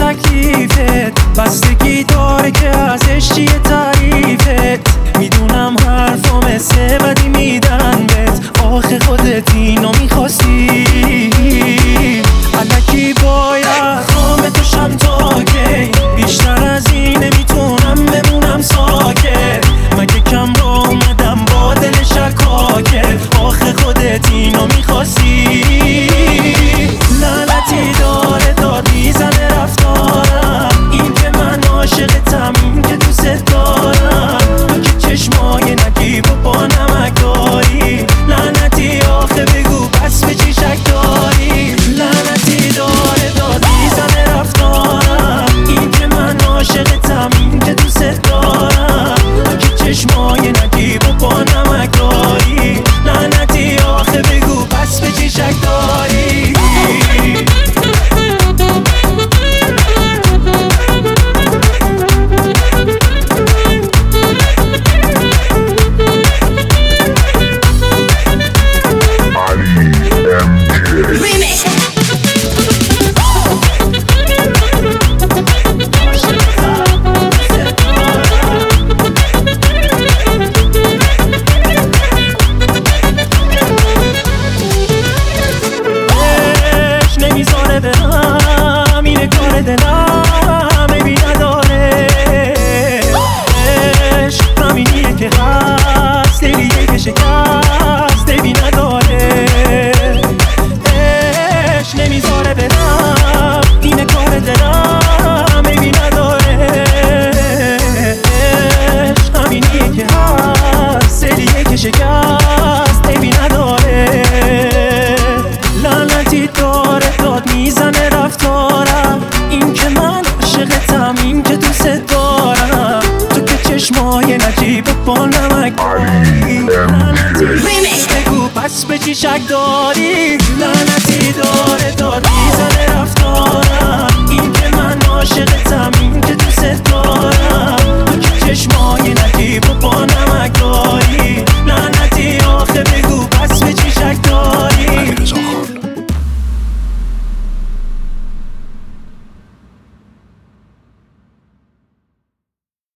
تکلیفت، بستگی داره که ازش چیه تعریفت. میدونم حرفا مثل بدی میدن بهت، آخه خودت اینو میخواستی. الکی باید خامه توشم تا کی، بیشتر از این نمیتونم بمونم ساکت. مگه کم را اومدم با دل شکاکت، آخه خودت اینو میخواستی. لعنتی داره داد میزنه رفتارم، این که من عاشقتم، این که دوست دارم. تو که چشمای نگیب و با نمک داری، لعنتی آخه بگو پس به چی شک داری. لعنتی داره داد میزنه رفتارم، این که من عاشقتم، این که دوست دارم. تو که چشمای نگیب و با نمک داری، لعنتی آخه بگو پس به چی شک داری. نمیذاره برم، اینه کار دلم عیبی نداره. عشق همینیه که هست، دلیه که شکست عیبی نداره. عشق نمیذاره برم، اینه کار دلم عیبی نداره. عشق همینیه که هست، دلیه که شکست عیبی نداره. لعنتی داره داد میزنه رفتارم، این که من عاشقتم، این که دوست دارم. تو که چشمای نجیب با نمک داری، لعنتی بگو پس به چی شک داری. لعنتی داره داد میزنه رفتارم،